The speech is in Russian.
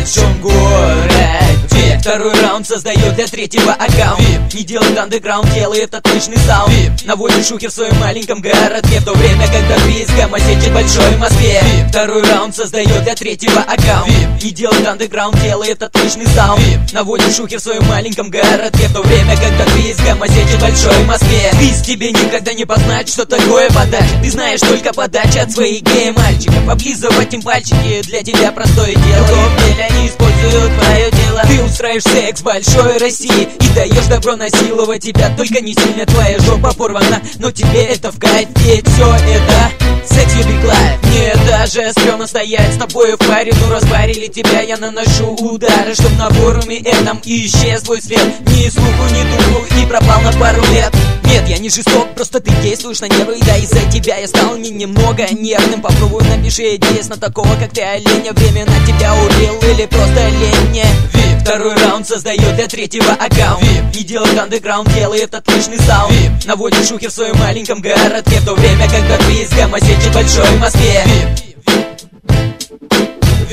большом городе. Второй раунд создает для третьего аккаунт. Не делает андеграунд, делает отличный саунд. Наводит шухер в своем маленьком городке, в то время, когда Твист гомосечит в большой Москве. Второй раунд создает для третьего аккаунт. Не делает андеграунд, делает отличный саунд. Наводит шухер в своем маленьком городке, в то время, когда Твист гомосечит в большой Москве. Твист тебе никогда не познать, что такое подача. Ты знаешь только подача от своих гей-мальчиков. Облизывать им пальчики для тебя простое дело. В том деле они используют твое тело. Ты устраиваешь секс в большой России и даешь добро насиловать тебя. Только не сильно твоя жопа порвана, но тебе это в кайф. Ведь все это секс любит лайф. Мне даже стрёмно стоять с тобой в паре. Ну разбарили тебя, я наношу удары, чтоб на форуме этом исчез твой след. Ни слуху, ни духу и пропал на пару лет. Нет, я не жесток, просто ты действуешь на нервы. Да из-за тебя я стал немного нервным. Попробуй напиши интересно такого, как ты, оленя. Время на тебя убил или просто лень мне. Второй раунд создает для третьего аккаунт. Не делает андеграунд, делает отличный саунд. Наводит шухер в своем маленьком городке, в то время, когда Твист гомосечит в большой Москве.